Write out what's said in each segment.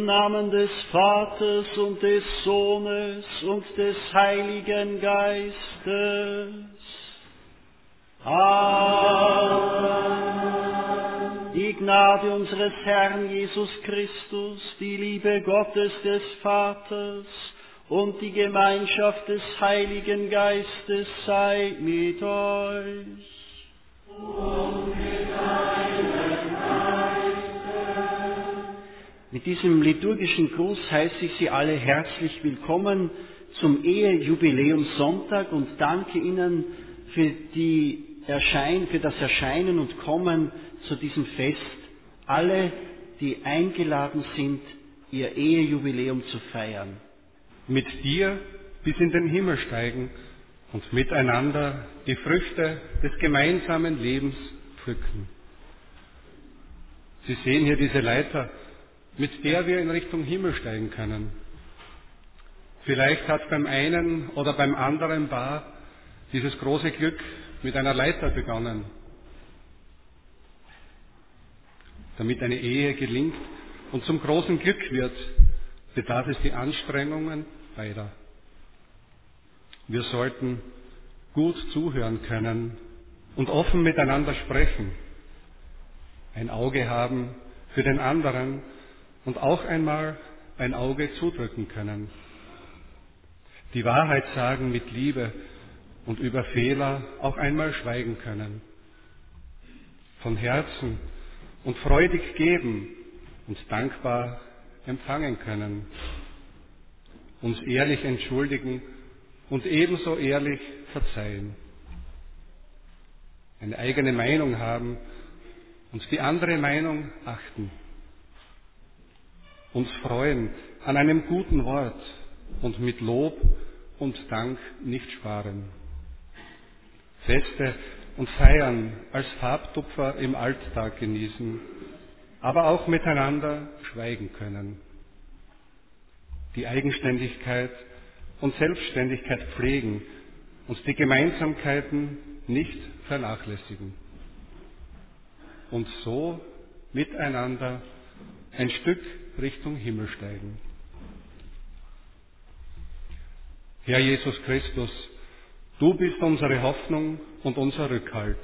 Im Namen des Vaters und des Sohnes und des Heiligen Geistes. Amen. Die Gnade unseres Herrn Jesus Christus, die Liebe Gottes des Vaters und die Gemeinschaft des Heiligen Geistes sei mit euch. Und mit deinem Geiste. Mit diesem liturgischen Gruß heiße ich Sie alle herzlich willkommen zum Ehejubiläumssonntag und danke Ihnen für das Erscheinen und Kommen zu diesem Fest. Alle, die eingeladen sind, ihr Ehejubiläum zu feiern. Mit dir bis in den Himmel steigen und miteinander die Früchte des gemeinsamen Lebens pflücken. Sie sehen hier diese Leiter, mit der wir in Richtung Himmel steigen können. Vielleicht hat beim einen oder beim anderen Paar dieses große Glück mit einer Leiter begonnen. Damit eine Ehe gelingt und zum großen Glück wird, bedarf es die Anstrengungen beider. Wir sollten gut zuhören können und offen miteinander sprechen, ein Auge haben für den anderen und auch einmal ein Auge zudrücken können. Die Wahrheit sagen mit Liebe und über Fehler auch einmal schweigen können. Von Herzen und freudig geben und dankbar empfangen können. Uns ehrlich entschuldigen und ebenso ehrlich verzeihen. Eine eigene Meinung haben und die andere Meinung achten. Uns freuen an einem guten Wort und mit Lob und Dank nicht sparen. Feste und Feiern als Farbtupfer im Alltag genießen, aber auch miteinander schweigen können. Die Eigenständigkeit und Selbstständigkeit pflegen und die Gemeinsamkeiten nicht vernachlässigen. Und so miteinander ein Stück Richtung Himmel steigen. Herr Jesus Christus, du bist unsere Hoffnung und unser Rückhalt.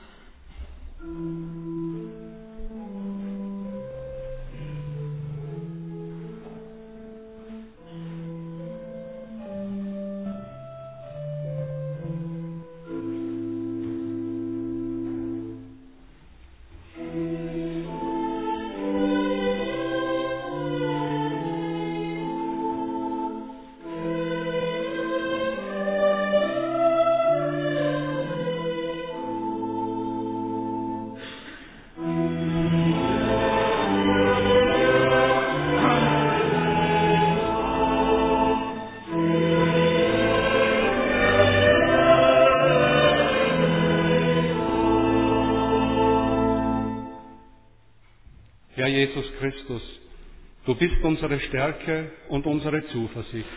Herr Jesus Christus, du bist unsere Stärke und unsere Zuversicht.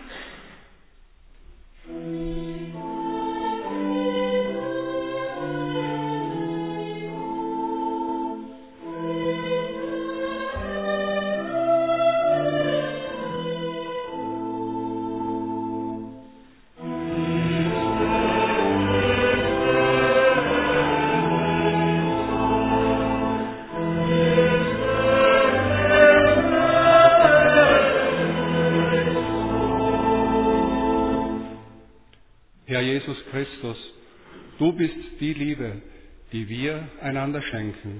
Herr Jesus Christus, du bist die Liebe, die wir einander schenken.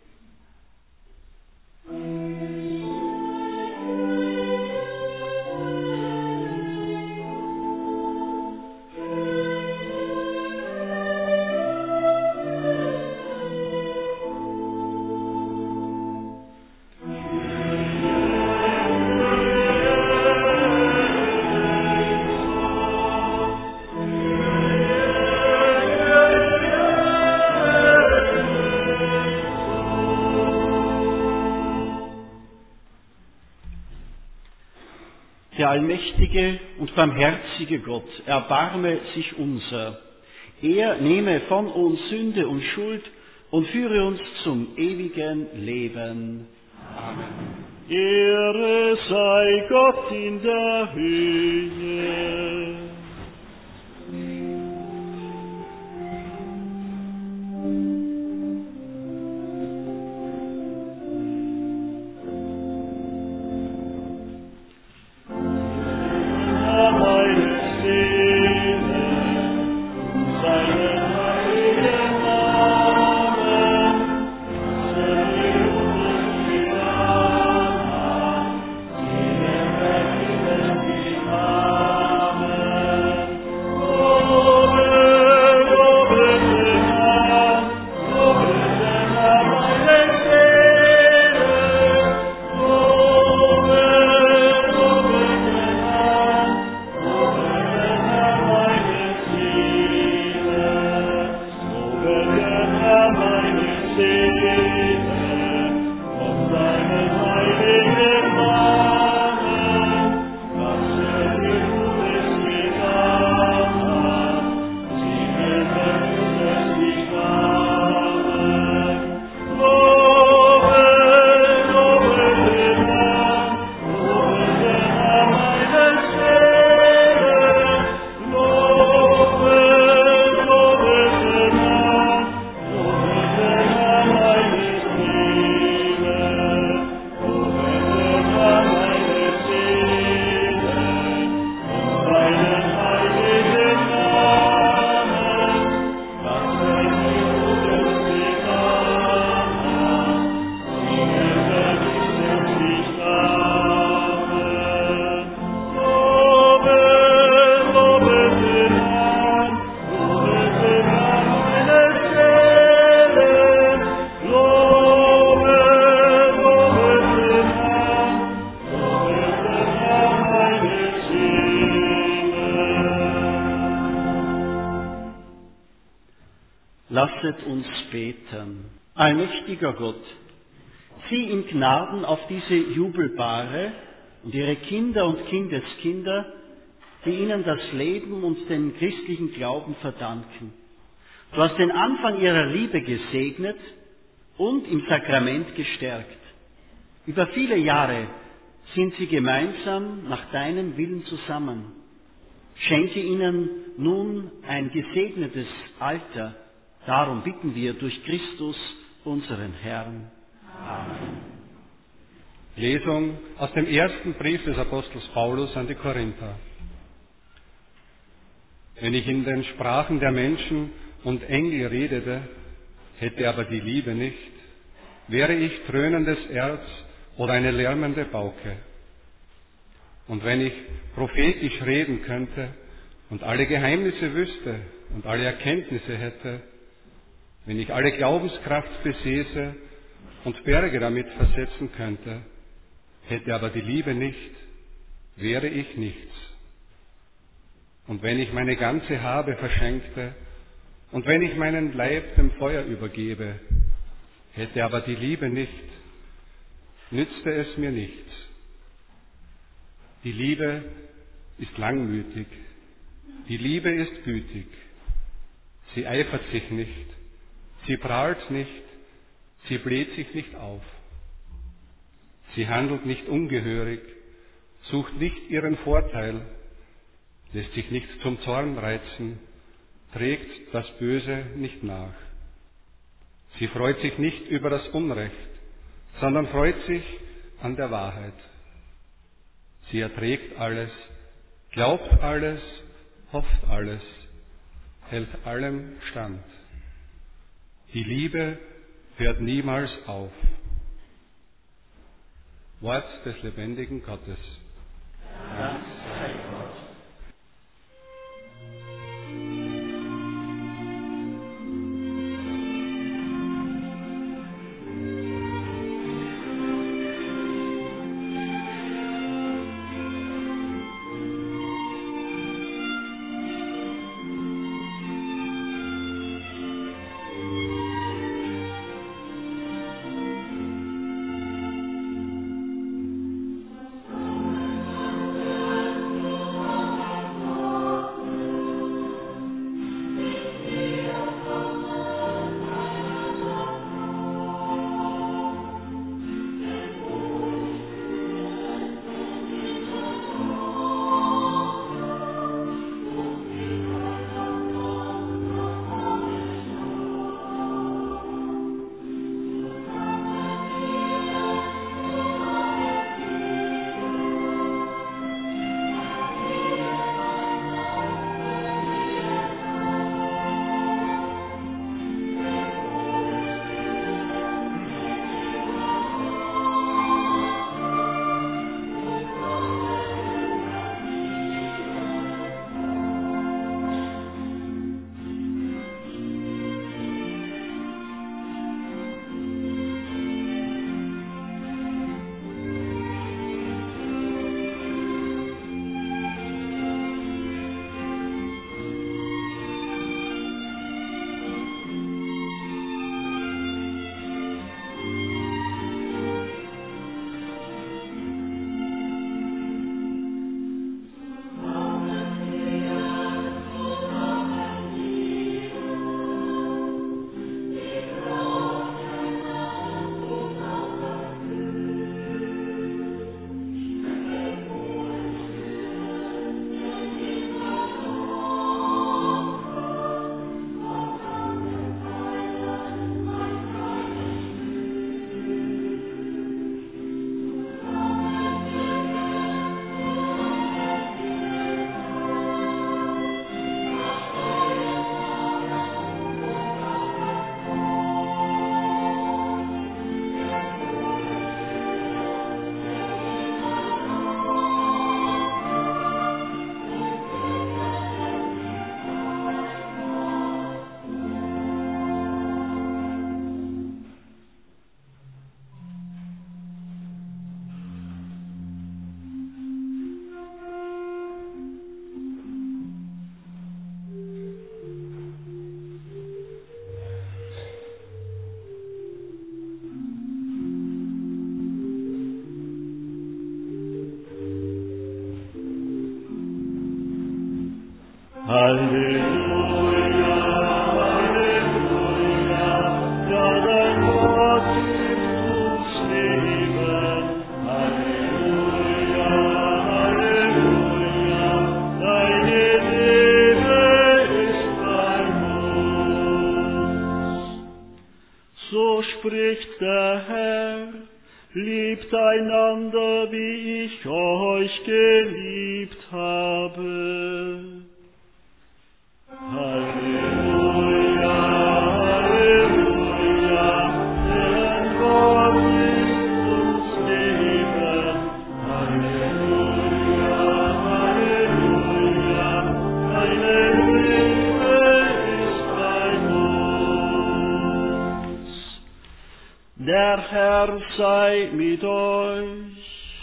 Der allmächtige und barmherzige Gott, erbarme sich unser. Er nehme von uns Sünde und Schuld und führe uns zum ewigen Leben. Amen. Ehre sei Gott in der Höhe. Lasset uns beten. Allmächtiger Gott, sieh in Gnaden auf diese Jubelpaare und ihre Kinder und Kindeskinder, die ihnen das Leben und den christlichen Glauben verdanken. Du hast den Anfang ihrer Liebe gesegnet und im Sakrament gestärkt. Über viele Jahre sind sie gemeinsam nach deinem Willen zusammen. Schenke ihnen nun ein gesegnetes Alter. Darum bitten wir durch Christus, unseren Herrn. Amen. Lesung aus dem ersten Brief des Apostels Paulus an die Korinther. Wenn ich in den Sprachen der Menschen und Engel redete, hätte aber die Liebe nicht, wäre ich dröhnendes Erz oder eine lärmende Pauke. Und wenn ich prophetisch reden könnte und alle Geheimnisse wüsste und alle Erkenntnisse hätte, wenn ich alle Glaubenskraft besäße und Berge damit versetzen könnte, hätte aber die Liebe nicht, wäre ich nichts. Und wenn ich meine ganze Habe verschenkte und wenn ich meinen Leib dem Feuer übergebe, hätte aber die Liebe nicht, nützte es mir nichts. Die Liebe ist langmütig, die Liebe ist gütig, sie eifert sich nicht, sie prahlt nicht, sie bläht sich nicht auf. Sie handelt nicht ungehörig, sucht nicht ihren Vorteil, lässt sich nicht zum Zorn reizen, trägt das Böse nicht nach. Sie freut sich nicht über das Unrecht, sondern freut sich an der Wahrheit. Sie erträgt alles, glaubt alles, hofft alles, hält allem stand. Die Liebe hört niemals auf. Wort des lebendigen Gottes. Dank sei Gott. Halleluja, Halleluja, ja, dein Wort gibt uns Leben. Halleluja, Halleluja, deine Liebe ist bei uns. So spricht der Herr, liebt einander, wie ich euch geliebt habe. Halleluja, Halleluja, denn Gott ist uns Leben. Halleluja, Halleluja, deine Liebe ist bei uns. Der Herr sei mit euch.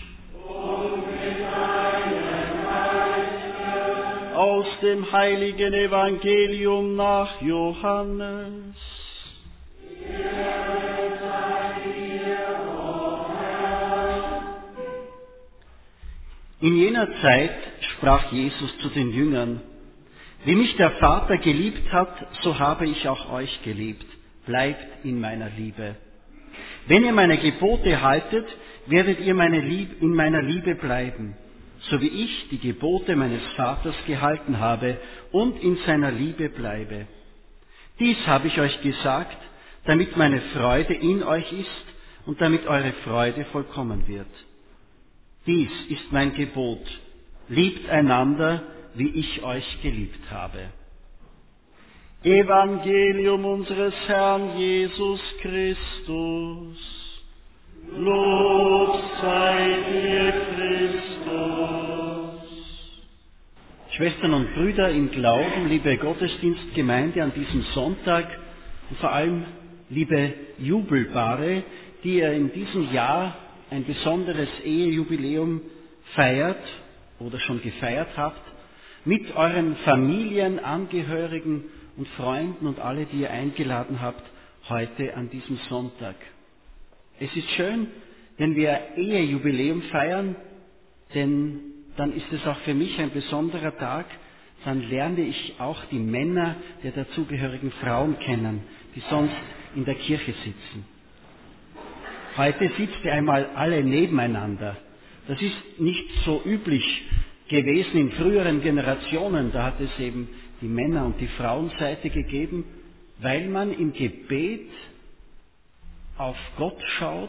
Aus dem heiligen Evangelium nach Johannes. In jener Zeit sprach Jesus zu den Jüngern: Wie mich der Vater geliebt hat, so habe ich auch euch geliebt. Bleibt in meiner Liebe. Wenn ihr meine Gebote haltet, werdet ihr in meiner Liebe bleiben, so wie ich die Gebote meines Vaters gehalten habe und in seiner Liebe bleibe. Dies habe ich euch gesagt, damit meine Freude in euch ist und damit eure Freude vollkommen wird. Dies ist mein Gebot: Liebt einander, wie ich euch geliebt habe. Evangelium unseres Herrn Jesus Christus. Lob sei dir, Christus. Schwestern und Brüder im Glauben, liebe Gottesdienstgemeinde an diesem Sonntag und vor allem liebe Jubelpaare, die ihr in diesem Jahr ein besonderes Ehejubiläum feiert oder schon gefeiert habt, mit euren Familien, Angehörigen und Freunden und alle, die ihr eingeladen habt, heute an diesem Sonntag. Es ist schön, wenn wir Ehejubiläum feiern, denn dann ist es auch für mich ein besonderer Tag. Dann lerne ich auch die Männer der dazugehörigen Frauen kennen, die sonst in der Kirche sitzen. Heute sitzt ihr einmal alle nebeneinander. Das ist nicht so üblich gewesen in früheren Generationen. Da hat es eben die Männer- und die Frauenseite gegeben, weil man im Gebet auf Gott schaut,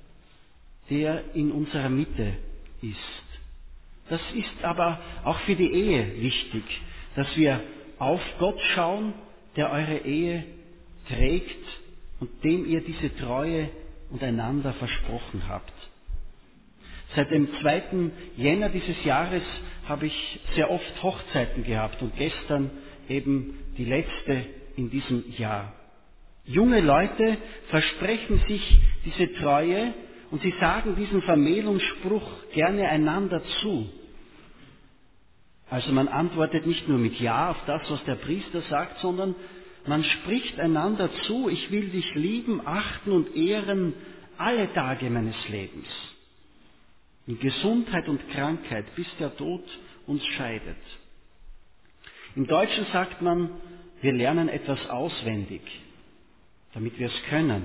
der in unserer Mitte ist. Das ist aber auch für die Ehe wichtig, dass wir auf Gott schauen, der eure Ehe trägt und dem ihr diese Treue und einander versprochen habt. Seit dem 2. Jänner dieses Jahres habe ich sehr oft Hochzeiten gehabt und gestern eben die letzte in diesem Jahr. Junge Leute versprechen sich diese Treue und sie sagen diesen Vermählungsspruch gerne einander zu. Also man antwortet nicht nur mit Ja auf das, was der Priester sagt, sondern man spricht einander zu: Ich will dich lieben, achten und ehren alle Tage meines Lebens. In Gesundheit und Krankheit, bis der Tod uns scheidet. Im Deutschen sagt man, wir lernen etwas auswendig, damit wir es können.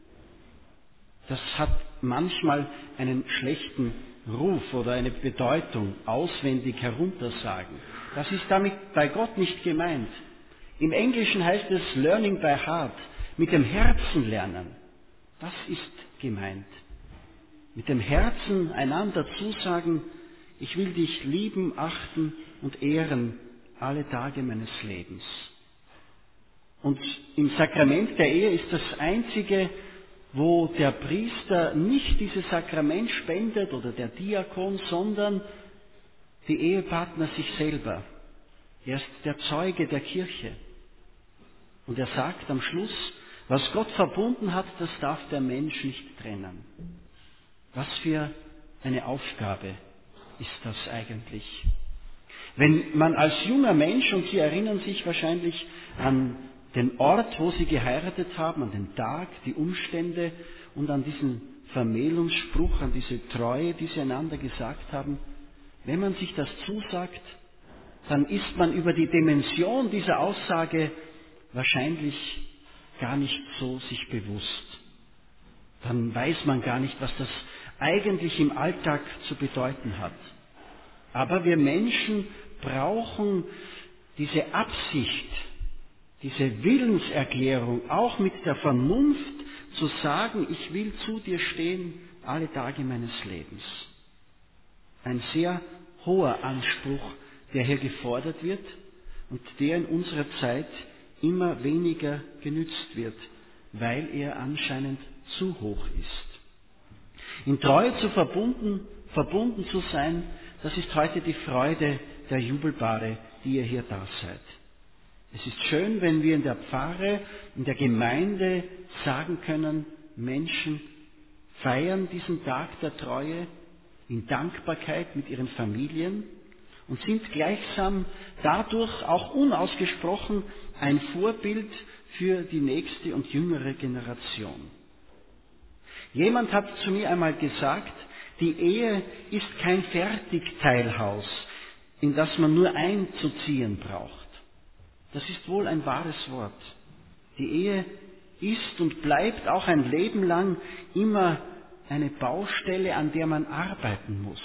Das hat manchmal einen schlechten Ruf oder eine Bedeutung, auswendig heruntersagen. Das ist damit bei Gott nicht gemeint. Im Englischen heißt es learning by heart, mit dem Herzen lernen. Das ist gemeint. Mit dem Herzen einander zusagen: Ich will dich lieben, achten und ehren alle Tage meines Lebens. Und im Sakrament der Ehe ist das einzige, wo der Priester nicht dieses Sakrament spendet oder der Diakon, sondern die Ehepartner sich selber. Er ist der Zeuge der Kirche. Und er sagt am Schluss: Was Gott verbunden hat, das darf der Mensch nicht trennen. Was für eine Aufgabe ist das eigentlich? Wenn man als junger Mensch, und Sie erinnern sich wahrscheinlich an den Ort, wo Sie geheiratet haben, an den Tag, die Umstände und an diesen Vermählungsspruch, an diese Treue, die Sie einander gesagt haben, wenn man sich das zusagt, dann ist man über die Dimension dieser Aussage wahrscheinlich gar nicht so sich bewusst. Dann weiß man gar nicht, was das eigentlich im Alltag zu bedeuten hat. Aber wir Menschen brauchen diese Absicht, diese Willenserklärung, auch mit der Vernunft zu sagen, ich will zu dir stehen alle Tage meines Lebens. Ein sehr hoher Anspruch, der hier gefordert wird und der in unserer Zeit immer weniger genützt wird, weil er anscheinend zu hoch ist. In Treue verbunden zu sein, das ist heute die Freude der Jubelpaare, die ihr hier da seid. Es ist schön, wenn wir in der Pfarre, in der Gemeinde sagen können, Menschen feiern diesen Tag der Treue in Dankbarkeit mit ihren Familien und sind gleichsam dadurch auch unausgesprochen ein Vorbild für die nächste und jüngere Generation. Jemand hat zu mir einmal gesagt, die Ehe ist kein Fertigteilhaus, in das man nur einzuziehen braucht. Das ist wohl ein wahres Wort. Die Ehe ist und bleibt auch ein Leben lang immer eine Baustelle, an der man arbeiten muss.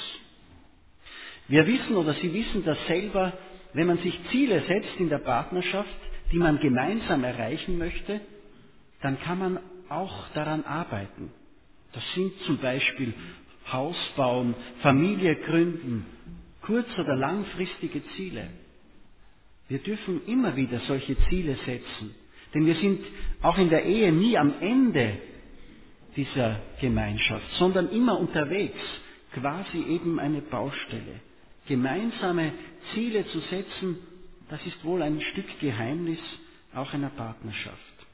Wir wissen oder Sie wissen das selber, wenn man sich Ziele setzt in der Partnerschaft, die man gemeinsam erreichen möchte, dann kann man auch daran arbeiten. Das sind zum Beispiel Haus bauen, Familie gründen, kurz- oder langfristige Ziele. Wir dürfen immer wieder solche Ziele setzen, denn wir sind auch in der Ehe nie am Ende dieser Gemeinschaft, sondern immer unterwegs, quasi eben eine Baustelle. Gemeinsame Ziele zu setzen, das ist wohl ein Stück Geheimnis auch einer Partnerschaft.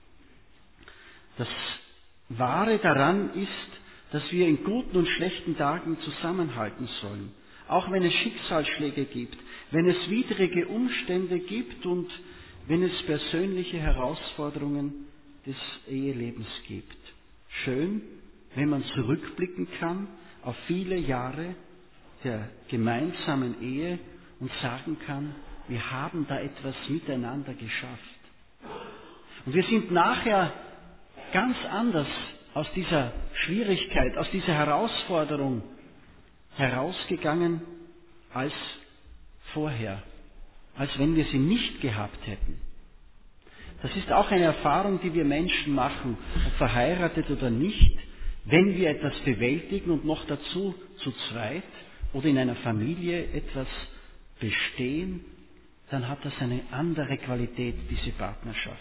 Das Wahre daran ist, dass wir in guten und schlechten Tagen zusammenhalten sollen, auch wenn es Schicksalsschläge gibt, wenn es widrige Umstände gibt und wenn es persönliche Herausforderungen des Ehelebens gibt. Schön, wenn man zurückblicken kann auf viele Jahre der gemeinsamen Ehe und sagen kann, wir haben da etwas miteinander geschafft. Und wir sind nachher ganz anders aus dieser Schwierigkeit, aus dieser Herausforderung herausgegangen als vorher, als wenn wir sie nicht gehabt hätten. Das ist auch eine Erfahrung, die wir Menschen machen, ob verheiratet oder nicht, wenn wir etwas bewältigen und noch dazu zu zweit oder in einer Familie etwas bestehen, dann hat das eine andere Qualität, diese Partnerschaft.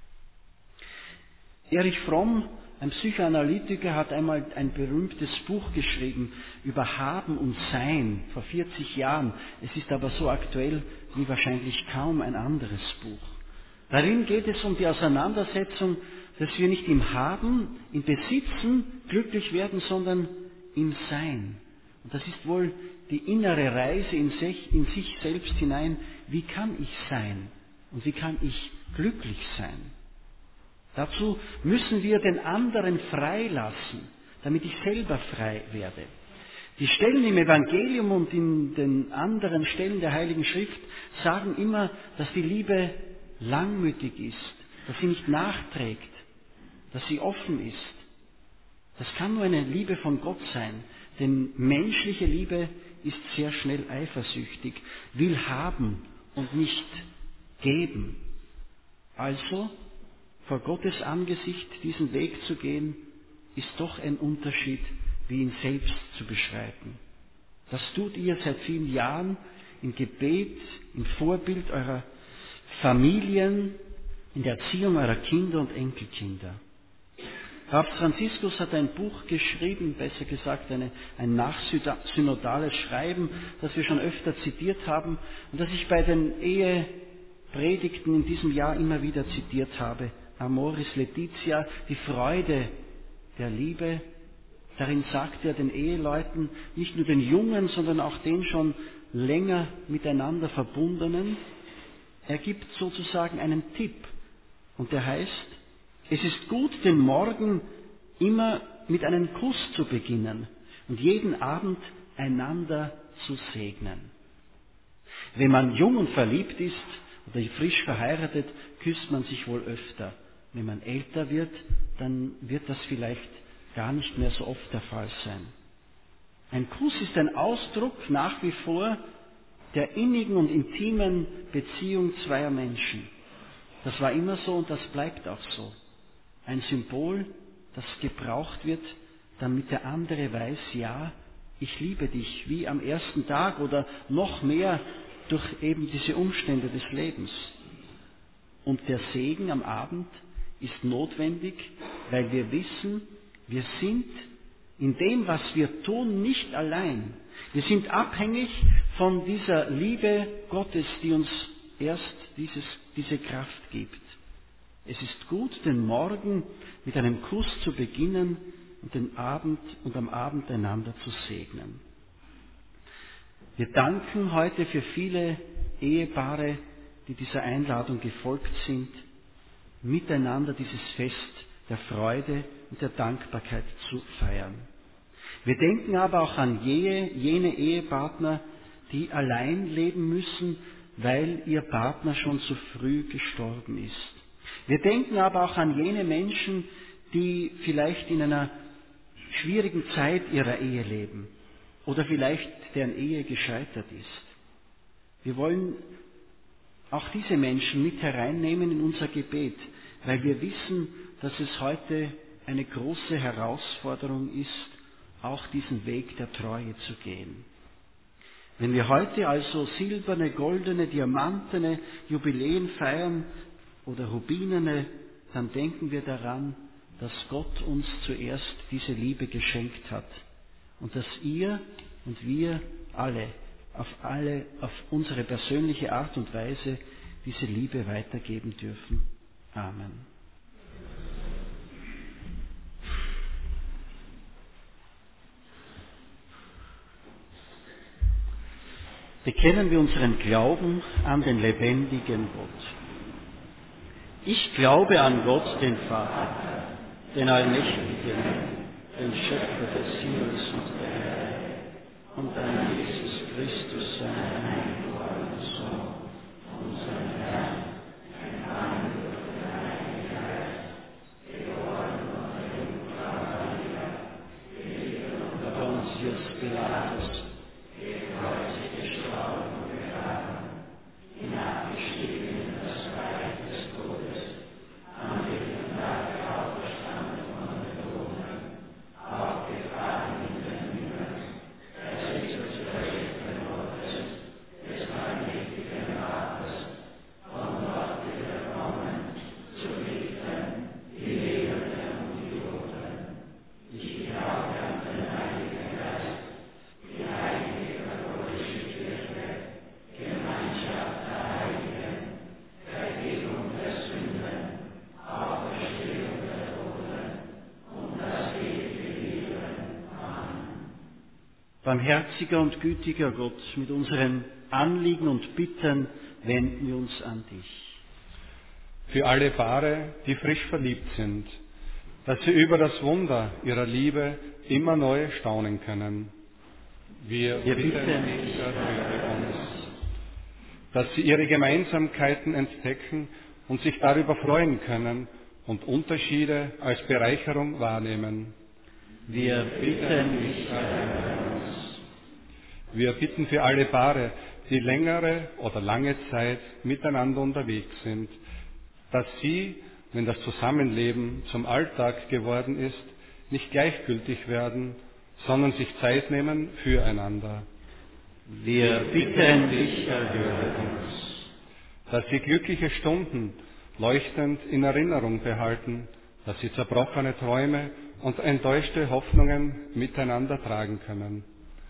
Erich Fromm, ein Psychoanalytiker, hat einmal ein berühmtes Buch geschrieben über Haben und Sein vor 40 Jahren. Es ist aber so aktuell wie wahrscheinlich kaum ein anderes Buch. Darin geht es um die Auseinandersetzung, dass wir nicht im Haben, im Besitzen glücklich werden, sondern im Sein. Und das ist wohl die innere Reise in sich selbst hinein. Wie kann ich sein? Und wie kann ich glücklich sein? Dazu müssen wir den anderen freilassen, damit ich selber frei werde. Die Stellen im Evangelium und in den anderen Stellen der Heiligen Schrift sagen immer, dass die Liebe langmütig ist, dass sie nicht nachträgt, dass sie offen ist. Das kann nur eine Liebe von Gott sein, denn menschliche Liebe ist sehr schnell eifersüchtig, will haben und nicht geben. Also, vor Gottes Angesicht diesen Weg zu gehen, ist doch ein Unterschied, wie ihn selbst zu beschreiten. Das tut ihr seit vielen Jahren im Gebet, im Vorbild eurer Familien, in der Erziehung eurer Kinder und Enkelkinder. Papst Franziskus hat ein Buch geschrieben, besser gesagt ein nachsynodales Schreiben, das wir schon öfter zitiert haben und das ich bei den Ehepredigten in diesem Jahr immer wieder zitiert habe. Amoris Laetitia, die Freude der Liebe. Darin sagt er den Eheleuten, nicht nur den Jungen, sondern auch den schon länger miteinander Verbundenen, er gibt sozusagen einen Tipp. Und der heißt, es ist gut, den Morgen immer mit einem Kuss zu beginnen und jeden Abend einander zu segnen. Wenn man jung und verliebt ist oder frisch verheiratet, küsst man sich wohl öfter. Wenn man älter wird, dann wird das vielleicht gar nicht mehr so oft der Fall sein. Ein Kuss ist ein Ausdruck nach wie vor der innigen und intimen Beziehung zweier Menschen. Das war immer so und das bleibt auch so. Ein Symbol, das gebraucht wird, damit der andere weiß, ja, ich liebe dich, wie am ersten Tag oder noch mehr durch eben diese Umstände des Lebens. Und der Segen am Abend ist notwendig, weil wir wissen, wir sind in dem, was wir tun, nicht allein. Wir sind abhängig von dieser Liebe Gottes, die uns erst diese Kraft gibt. Es ist gut, den Morgen mit einem Kuss zu beginnen und am Abend einander zu segnen. Wir danken heute für viele Ehepaare, die dieser Einladung gefolgt sind, miteinander dieses Fest der Freude und der Dankbarkeit zu feiern. Wir denken aber auch an jene Ehepartner, die allein leben müssen, weil ihr Partner schon zu früh gestorben ist. Wir denken aber auch an jene Menschen, die vielleicht in einer schwierigen Zeit ihrer Ehe leben oder vielleicht deren Ehe gescheitert ist. Wir wollen auch diese Menschen mit hereinnehmen in unser Gebet, weil wir wissen, dass es heute eine große Herausforderung ist, auch diesen Weg der Treue zu gehen. Wenn wir heute also silberne, goldene, diamantene Jubiläen feiern oder rubinene, dann denken wir daran, dass Gott uns zuerst diese Liebe geschenkt hat und dass ihr und wir alle auf unsere persönliche Art und Weise diese Liebe weitergeben dürfen. Amen. Bekennen wir unseren Glauben an den lebendigen Gott. Ich glaube an Gott, den Vater, den Allmächtigen, den Schöpfer des Himmels und der Erde, und an Jesus Christus, seinen eingeborenen Sohn, unseren Herrn, empfangen durch den Heiligen Geist, geboren von der Jungfrau Maria, gelitten unter Pontius Pilatus, gekreuzigt, gestorben und begraben, hinabgestiegen in das Reich des Todes, am dritten Tage auferstanden von den Toten, aufgefahren in den Himmel, er sitzt zu Rechten Gottes, des allmächtigen Vaters, von dort wird er kommen, zu richten die Lebenden und die Toten. Ich glaube an den Heiligen Geist, die heilige katholische Kirche, Gemeinschaft der Heiligen, Vergebung der Sünden, Auferstehung der Toten und das ewige Leben. Amen. Barmherziger und gütiger Gott, mit unseren Anliegen und Bitten wenden wir uns an dich. Für alle Paare, die frisch verliebt sind, dass sie über das Wunder ihrer Liebe immer neu staunen können. Wir bitten dich, erhöre uns, dass sie ihre Gemeinsamkeiten entdecken und sich darüber freuen können und Unterschiede als Bereicherung wahrnehmen. Wir bitten dich, erhöre uns. Wir bitten für alle Paare, die längere oder lange Zeit miteinander unterwegs sind, dass sie, wenn das Zusammenleben zum Alltag geworden ist, nicht gleichgültig werden, sondern sich Zeit nehmen füreinander. Wir bitten dich, erhöre uns. Dass sie glückliche Stunden leuchtend in Erinnerung behalten, dass sie zerbrochene Träume und enttäuschte Hoffnungen miteinander tragen können.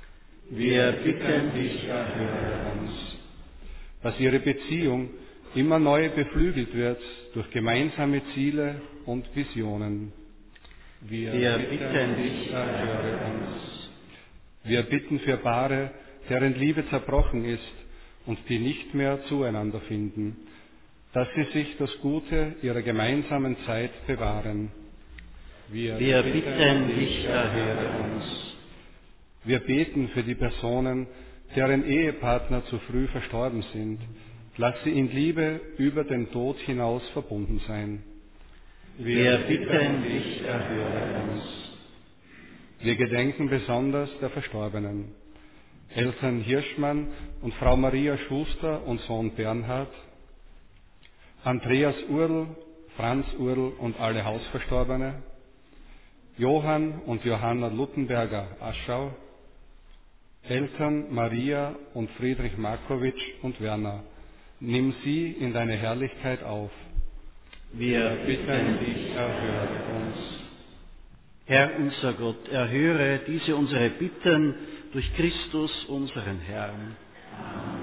Wir bitten dich, erhöre uns. Dass ihre Beziehung immer neu beflügelt wird durch gemeinsame Ziele und Visionen. Wir bitten dich, erhöre uns. Wir bitten für Paare, deren Liebe zerbrochen ist und die nicht mehr zueinander finden, dass sie sich das Gute ihrer gemeinsamen Zeit bewahren. Wir bitten dich, erhöre uns. Wir beten für die Personen, deren Ehepartner zu früh verstorben sind. Lass sie in Liebe über den Tod hinaus verbunden sein. Wir bitten dich, erhöre uns. Wir gedenken besonders der Verstorbenen. Eltern Hirschmann und Frau Maria Schuster und Sohn Bernhard, Andreas Url, Franz Url und alle Hausverstorbene, Johann und Johanna Luttenberger Aschau, Eltern Maria und Friedrich Markowitsch und Werner, nimm sie in deine Herrlichkeit auf. Wir bitten dich, erhöre uns. Herr unser Gott, erhöre diese unsere Bitten durch Christus, unseren Herrn. Amen.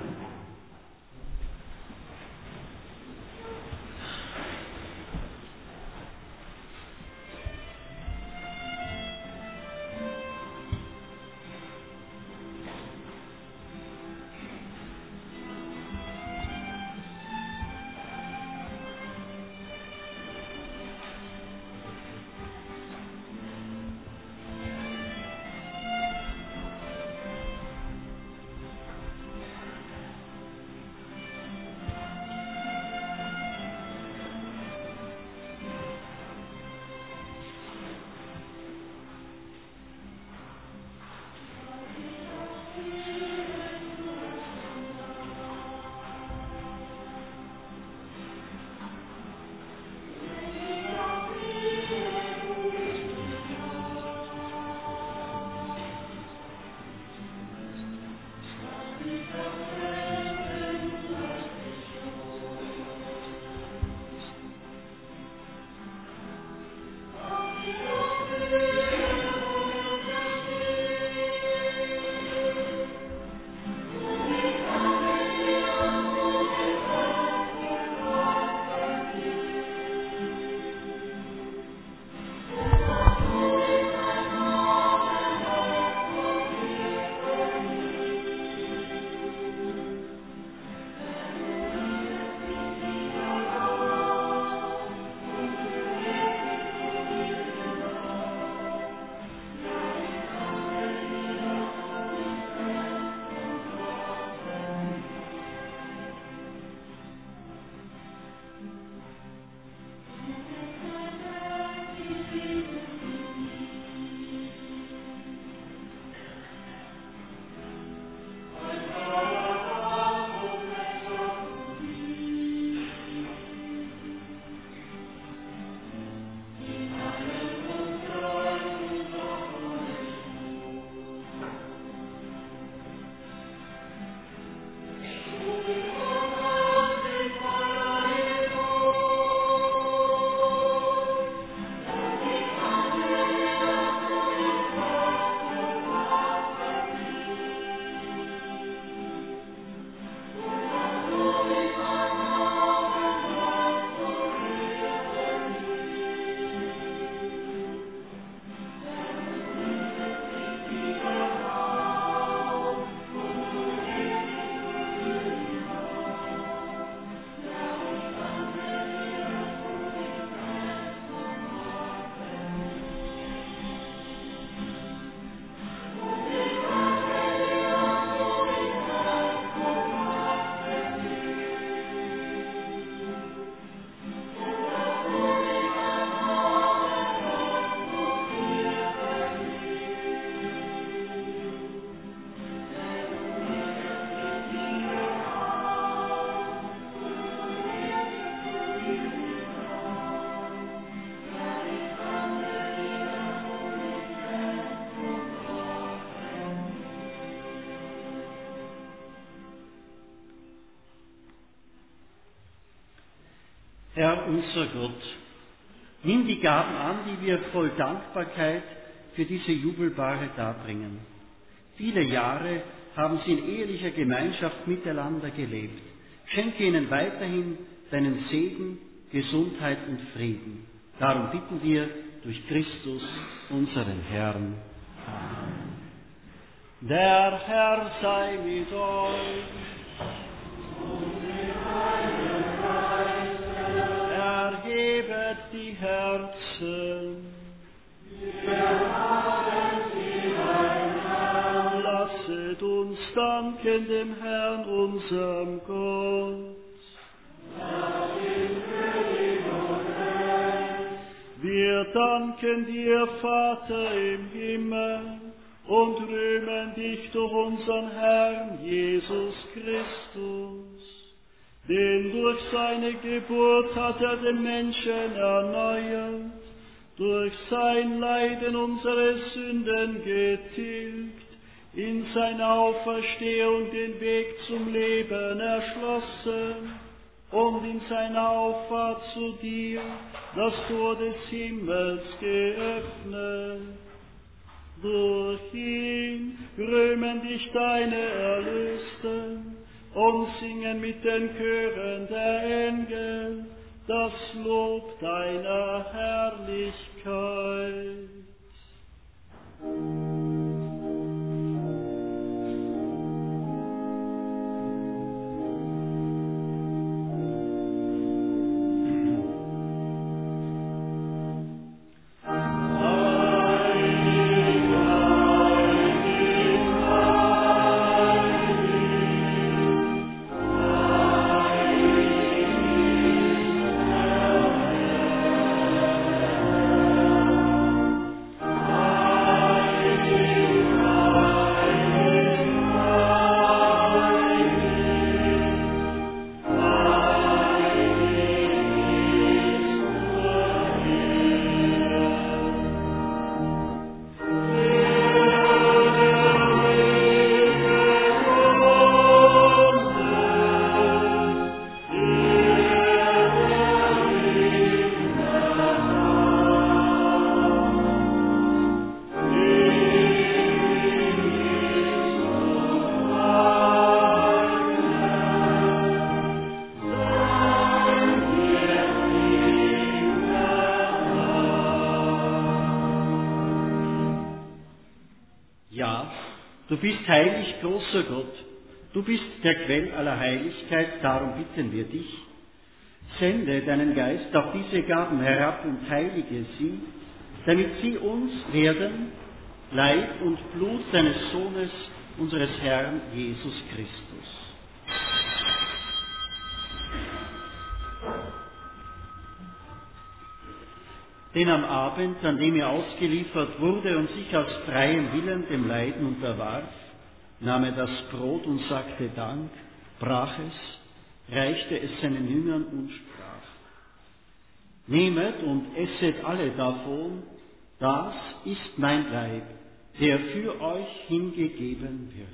Herr unser Gott, nimm die Gaben an, die wir voll Dankbarkeit für diese Jubelbare darbringen. Viele Jahre haben sie in ehelicher Gemeinschaft miteinander gelebt. Schenke ihnen weiterhin deinen Segen, Gesundheit und Frieden. Darum bitten wir durch Christus, unseren Herrn. Amen. Der Herr sei mit euch. Erhebet die Herzen. Lasset uns danken. unserem Gott. Wir danken dir, Vater im Himmel, und rühmen dich durch unseren Herrn Jesus Christus. Denn durch seine Geburt hat er den Menschen erneuert, durch sein Leiden unsere Sünden getilgt, in seiner Auferstehung den Weg zum Leben erschlossen und in seiner Auffahrt zu dir das Tor des Himmels geöffnet. Durch ihn rühmen dich deine Erlösten und singen mit den Chören der Engel das Lob deiner Herrlichkeit. Du bist heilig, großer Gott. Du bist der Quell aller Heiligkeit, darum bitten wir dich. Sende deinen Geist auf diese Gaben herab und heilige sie, damit sie uns werden, Leib und Blut deines Sohnes, unseres Herrn Jesus Christus. Denn am Abend, an dem er ausgeliefert wurde und sich aus freiem Willen dem Leiden unterwarf, nahm er das Brot und sagte Dank, brach es, reichte es seinen Jüngern und sprach: Nehmet und esset alle davon, das ist mein Leib, der für euch hingegeben wird.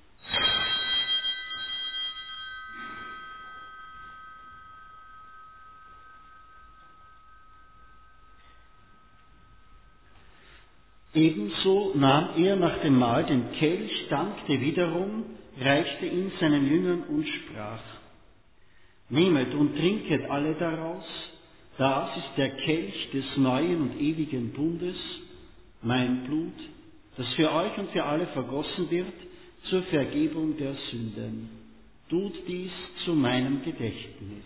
Ebenso nahm er nach dem Mahl den Kelch, dankte wiederum, reichte ihn seinen Jüngern und sprach: Nehmet und trinket alle daraus, das ist der Kelch des neuen und ewigen Bundes, mein Blut, das für euch und für alle vergossen wird zur Vergebung der Sünden. Tut dies zu meinem Gedächtnis.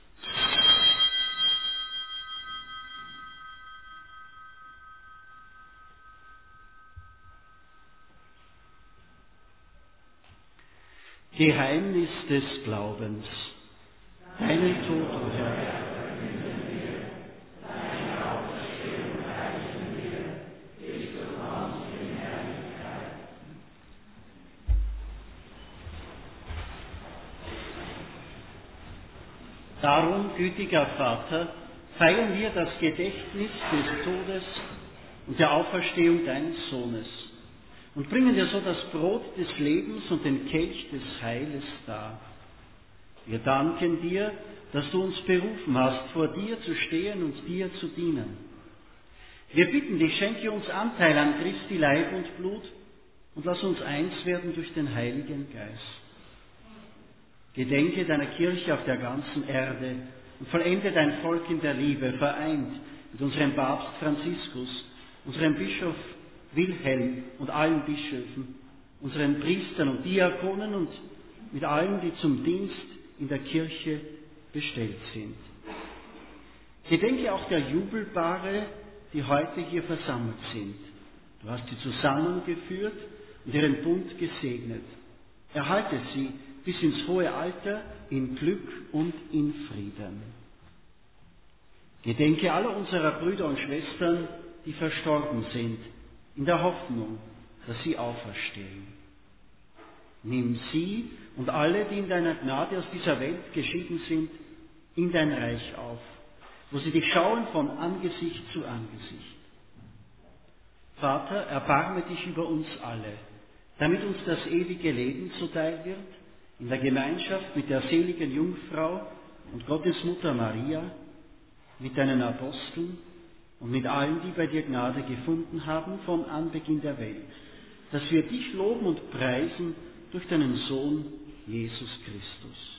Geheimnis des Glaubens. Deinen Tod, o Herr. Darum, gütiger Vater, feiern wir das Gedächtnis des Todes und der Auferstehung deines Sohnes und bringen dir so das Brot des Lebens und den Kelch des Heiles dar. Wir danken dir, dass du uns berufen hast, vor dir zu stehen und dir zu dienen. Wir bitten dich, schenke uns Anteil an Christi Leib und Blut und lass uns eins werden durch den Heiligen Geist. Gedenke deiner Kirche auf der ganzen Erde und vollende dein Volk in der Liebe, vereint mit unserem Papst Franziskus, unserem Bischof Wilhelm und allen Bischöfen, unseren Priestern und Diakonen und mit allen, die zum Dienst in der Kirche bestellt sind. Gedenke auch der Jubelpaare, die heute hier versammelt sind. Du hast sie zusammengeführt und ihren Bund gesegnet. Erhalte sie bis ins hohe Alter in Glück und in Frieden. Gedenke aller unserer Brüder und Schwestern, die verstorben sind, in der Hoffnung, dass sie auferstehen. Nimm sie und alle, die in deiner Gnade aus dieser Welt geschieden sind, in dein Reich auf, wo sie dich schauen von Angesicht zu Angesicht. Vater, erbarme dich über uns alle, damit uns das ewige Leben zuteil wird, in der Gemeinschaft mit der seligen Jungfrau und Gottes Mutter Maria, mit deinen Aposteln und mit allen, die bei dir Gnade gefunden haben von Anbeginn der Welt, dass wir dich loben und preisen durch deinen Sohn Jesus Christus.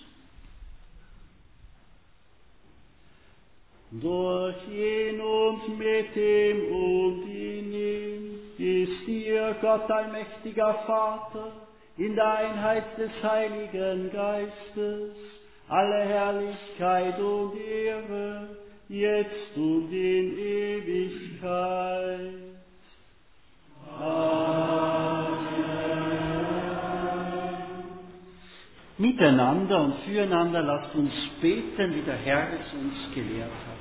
Durch ihn und mit ihm und in ihm ist dir, Gott allmächtiger Vater, in der Einheit des Heiligen Geistes, alle Herrlichkeit und Ehre, jetzt und in Ewigkeit. Amen. Miteinander und füreinander lasst uns beten, wie der Herr es uns gelehrt hat.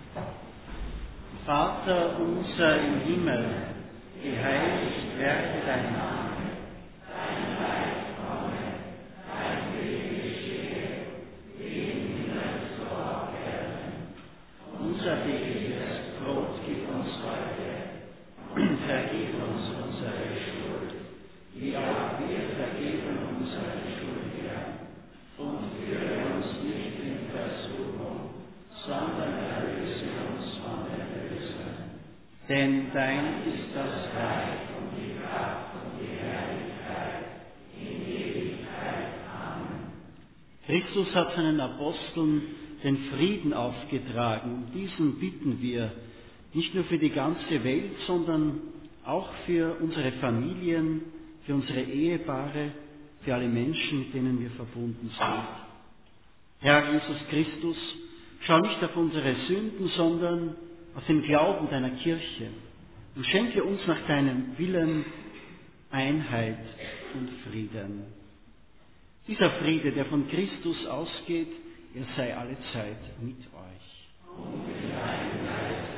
Vater unser im Himmel, geheiligt werde dein Name. Dein Reich komme, dein Wille geschehe, wie im Himmel so auf Erden. Unser tägliches Brot gib uns heute. Vergib uns unsere Schuld, wie auch wir vergeben unseren Schuldigern. Und führe uns nicht in Versuchung, sondern erlöse uns von der Bösen. Denn dein ist das Reich und die Kraft und die Herrlichkeit in Ewigkeit. Amen. Christus hat seinen Aposteln den Frieden aufgetragen. Um diesen bitten wir, nicht nur für die ganze Welt, sondern auch für unsere Familien, für unsere Ehepaare, für alle Menschen, mit denen wir verbunden sind. Herr Jesus Christus, schau nicht auf unsere Sünden, sondern auf den Glauben deiner Kirche und schenke uns nach deinem Willen Einheit und Frieden. Dieser Friede, der von Christus ausgeht, er sei alle Zeit mit euch. Und mit deinem Geiste.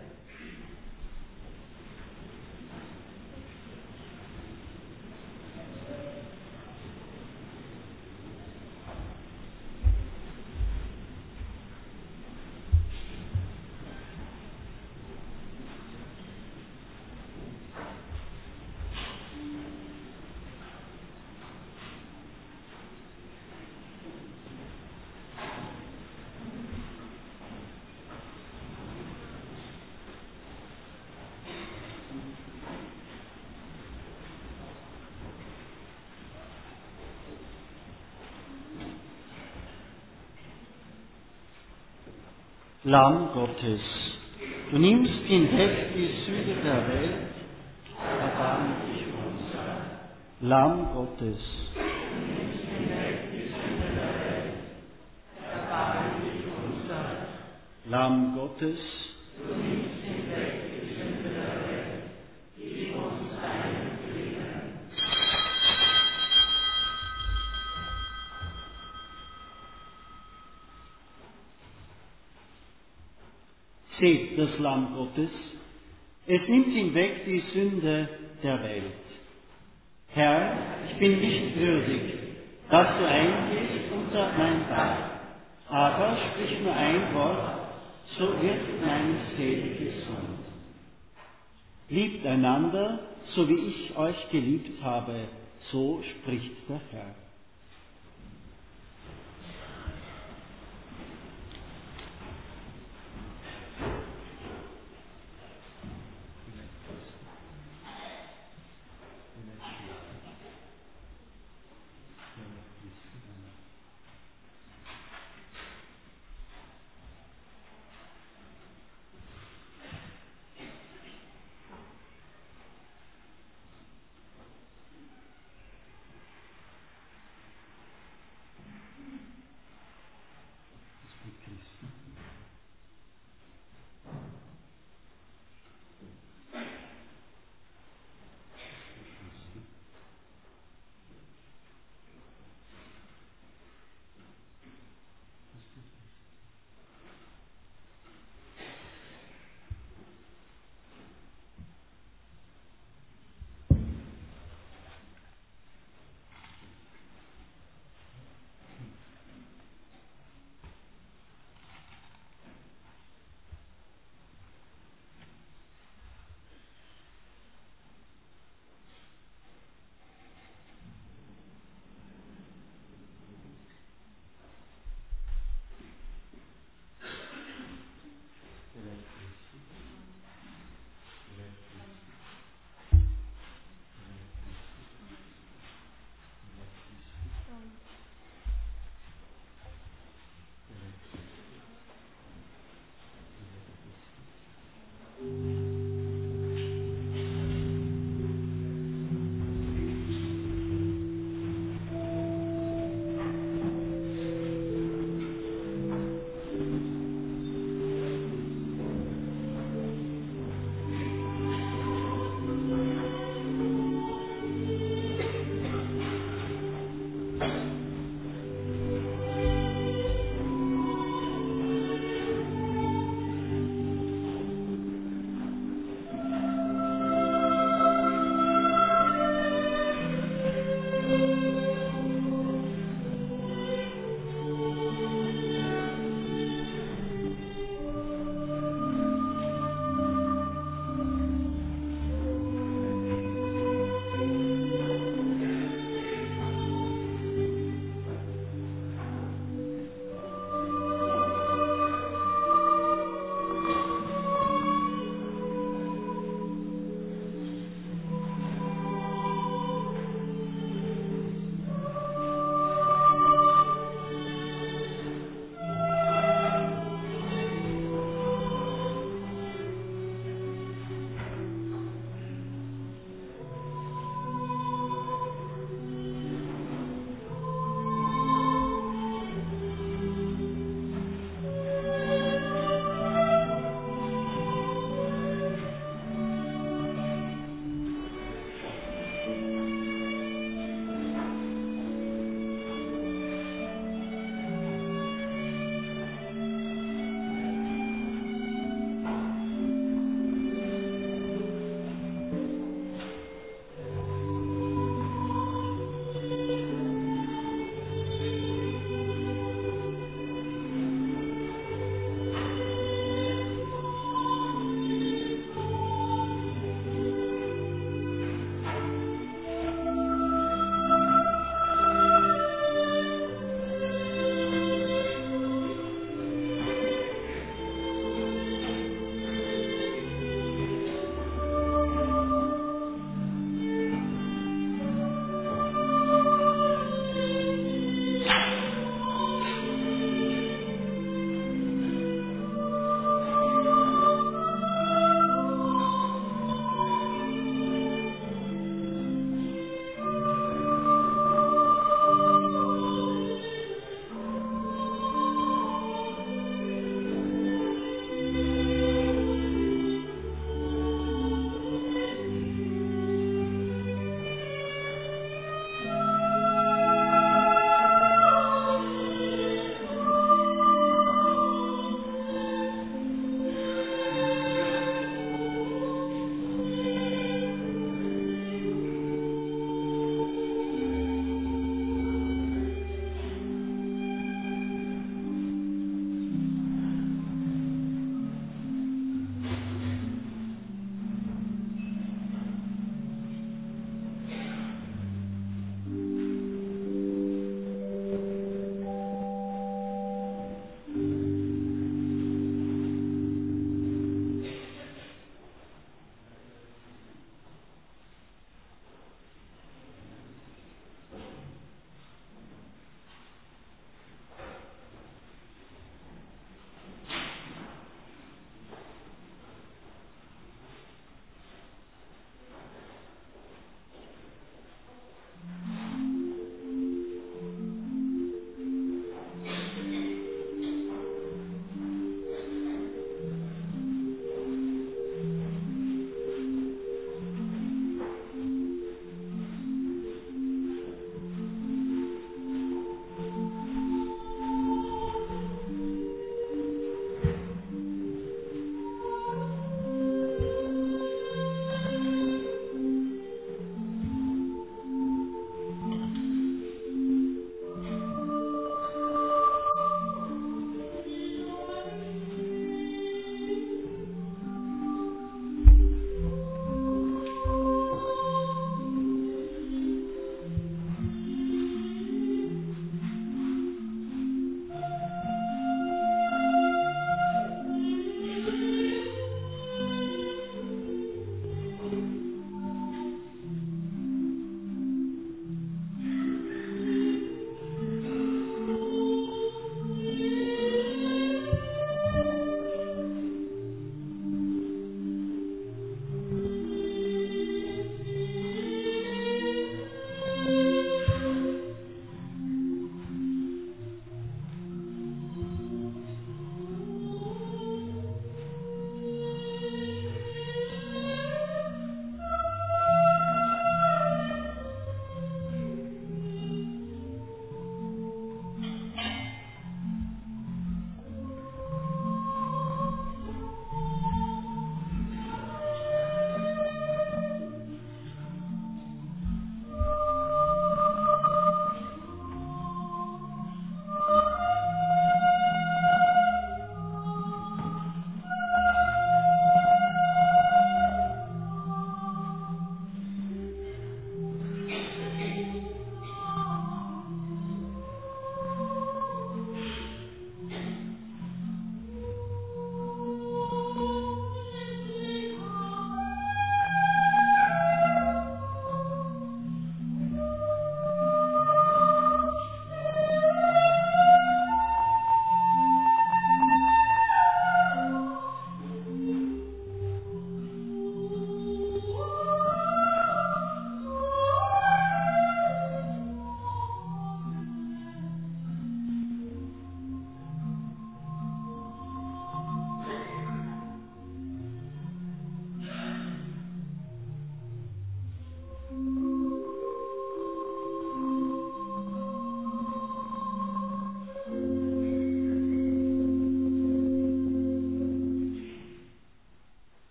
Lamm Gottes, du nimmst hinweg die Sünde der Welt, erbarme dich unser. Lamm Gottes, du nimmst hinweg die Sünde der Welt, erbarme dich unser. Lamm Gottes, du nimmst hinweg die Sünde der Welt, gib uns deinen Frieden. Seht das Lamm Gottes, es nimmt hinweg die Sünde der Welt. Herr, ich bin nicht würdig, dass du eingehst unter mein Dach, aber sprich nur ein Wort, so wird meine Seele gesund. Liebt einander, so wie ich euch geliebt habe, so spricht der Herr.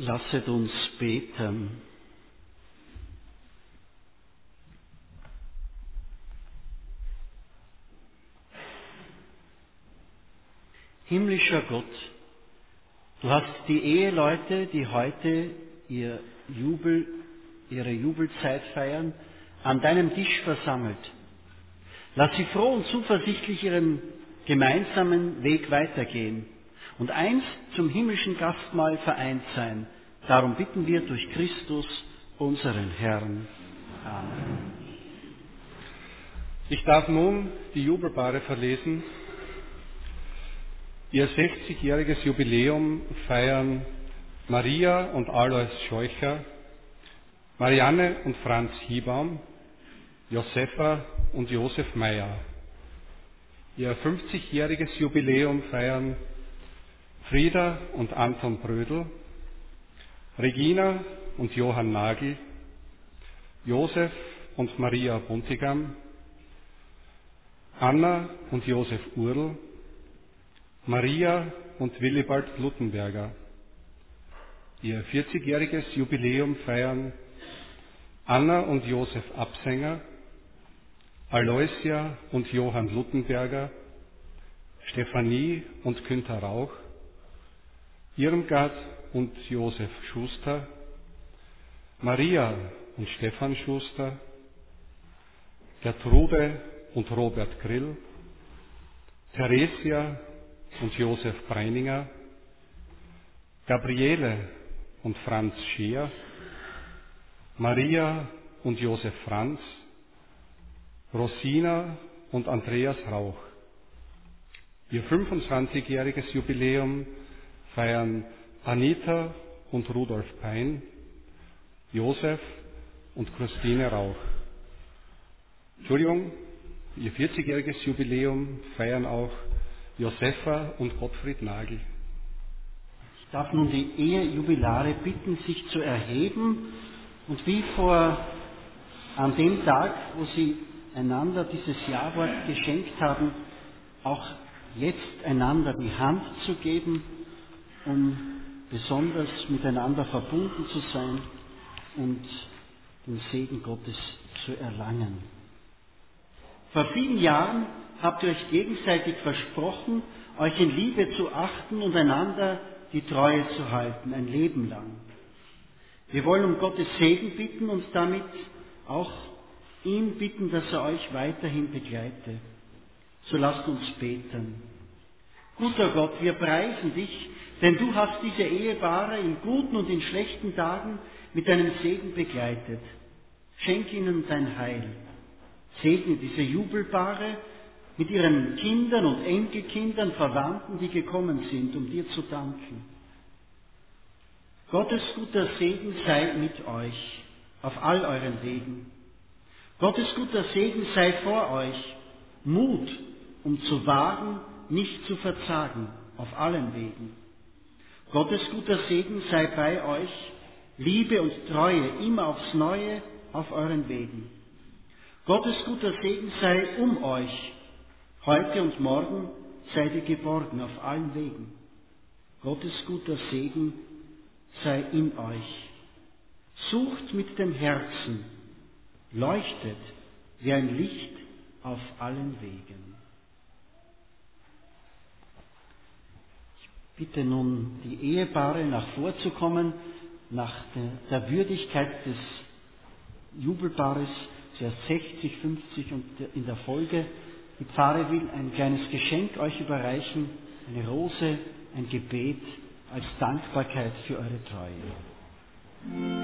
Lasset uns beten. Himmlischer Gott, du hast die Eheleute, die heute ihre Jubelzeit feiern, an deinem Tisch versammelt. Lass sie froh und zuversichtlich ihren gemeinsamen Weg weitergehen und einst zum himmlischen Gastmahl vereint sein. Darum bitten wir durch Christus, unseren Herrn. Amen. Ich darf nun die Jubelpaare verlesen. Ihr 60-jähriges Jubiläum feiern Maria und Alois Scheucher, Marianne und Franz Hiebaum, Josefa und Josef Meyer. Ihr 50-jähriges Jubiläum feiern Frieda und Anton Brödel, Regina und Johann Nagel, Josef und Maria Buntigam, Anna und Josef Url, Maria und Willibald Luttenberger. Ihr 40-jähriges Jubiläum feiern Anna und Josef Absänger, Aloysia und Johann Luttenberger, Stefanie und Günther Rauch, Irmgard und Josef Schuster, Maria und Stefan Schuster, Gertrude und Robert Grill, Theresia und Josef Breininger, Gabriele und Franz Scheer, Maria und Josef Franz, Rosina und Andreas Rauch. Ihr 25-jähriges Jubiläum feiern Anita und Rudolf Pein, Josef und Christine Rauch. Entschuldigung, ihr 40-jähriges Jubiläum feiern auch Josefa und Gottfried Nagel. Ich darf nun die Ehejubilare bitten, sich zu erheben und wie an dem Tag, wo sie einander dieses Ja-Wort geschenkt haben, auch jetzt einander die Hand zu geben, um besonders miteinander verbunden zu sein und den Segen Gottes zu erlangen. Vor vielen Jahren habt ihr euch gegenseitig versprochen, euch in Liebe zu achten und einander die Treue zu halten, ein Leben lang. Wir wollen um Gottes Segen bitten und damit auch ihn bitten, dass er euch weiterhin begleite. So lasst uns beten. Guter Gott, wir preisen dich, denn du hast diese Ehepaare in guten und in schlechten Tagen mit deinem Segen begleitet. Schenk ihnen dein Heil. Segne diese Jubelpaare mit ihren Kindern und Enkelkindern, Verwandten, die gekommen sind, um dir zu danken. Gottes guter Segen sei mit euch auf all euren Wegen. Gottes guter Segen sei vor euch, Mut, um zu wagen, nicht zu verzagen, auf allen Wegen. Gottes guter Segen sei bei euch, Liebe und Treue immer aufs Neue auf euren Wegen. Gottes guter Segen sei um euch, heute und morgen seid ihr geborgen auf allen Wegen. Gottes guter Segen sei in euch. Sucht mit dem Herzen, leuchtet wie ein Licht auf allen Wegen. Ich bitte nun die Ehepaare nach vorzukommen, nach der Würdigkeit des Jubelpaares, zuerst 60, 50 und in der Folge. Die Pfarre will ein kleines Geschenk euch überreichen, eine Rose, ein Gebet als Dankbarkeit für eure Treue.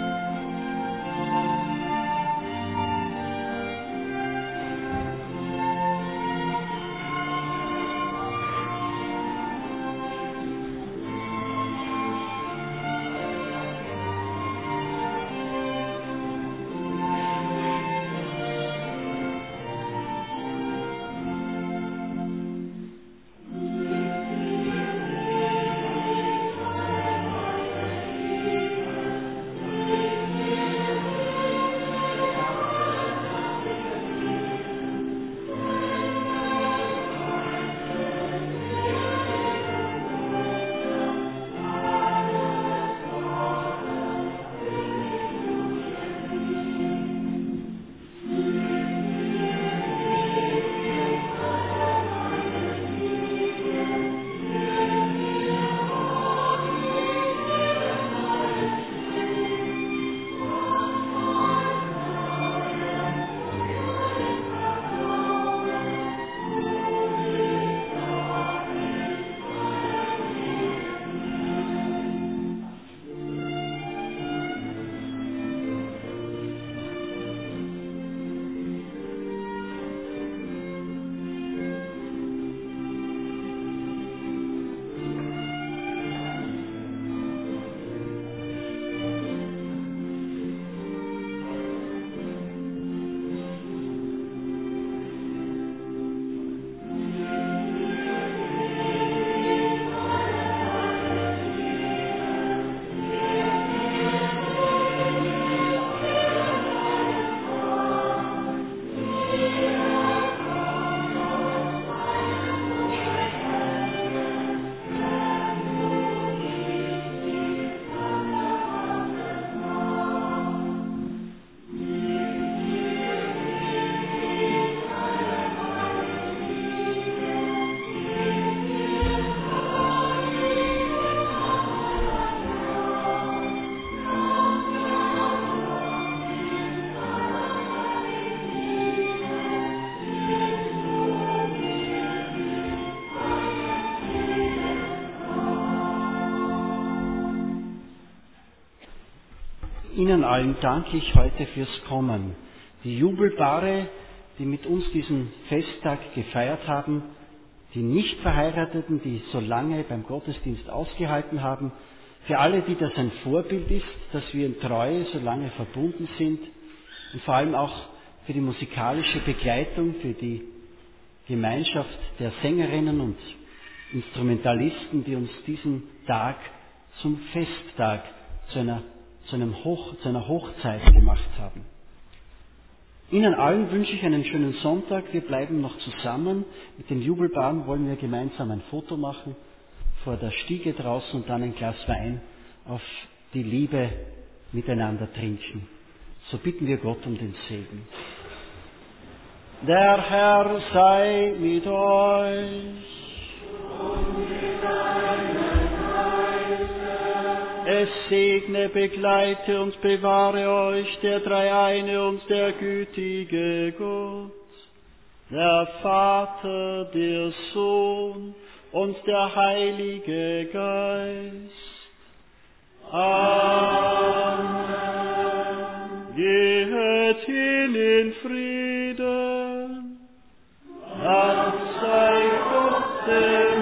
Ihnen allen danke ich heute fürs Kommen. Die Jubelpaare, die mit uns diesen Festtag gefeiert haben, die Nicht-Verheirateten, die so lange beim Gottesdienst ausgehalten haben, für alle, die das ein Vorbild ist, dass wir in Treue so lange verbunden sind und vor allem auch für die musikalische Begleitung, für die Gemeinschaft der Sängerinnen und Instrumentalisten, die uns diesen Tag zum Festtag, zu einer Hochzeit gemacht haben. Ihnen allen wünsche ich einen schönen Sonntag. Wir bleiben noch zusammen. Mit den Jubelpaaren wollen wir gemeinsam ein Foto machen vor der Stiege draußen und dann ein Glas Wein auf die Liebe miteinander trinken. So bitten wir Gott um den Segen. Der Herr sei mit euch. Es segne, begleite und bewahre euch der Dreieine und der gütige Gott, der Vater, der Sohn und der Heilige Geist. Amen. Gehet hin in Frieden. Dank sei Gott.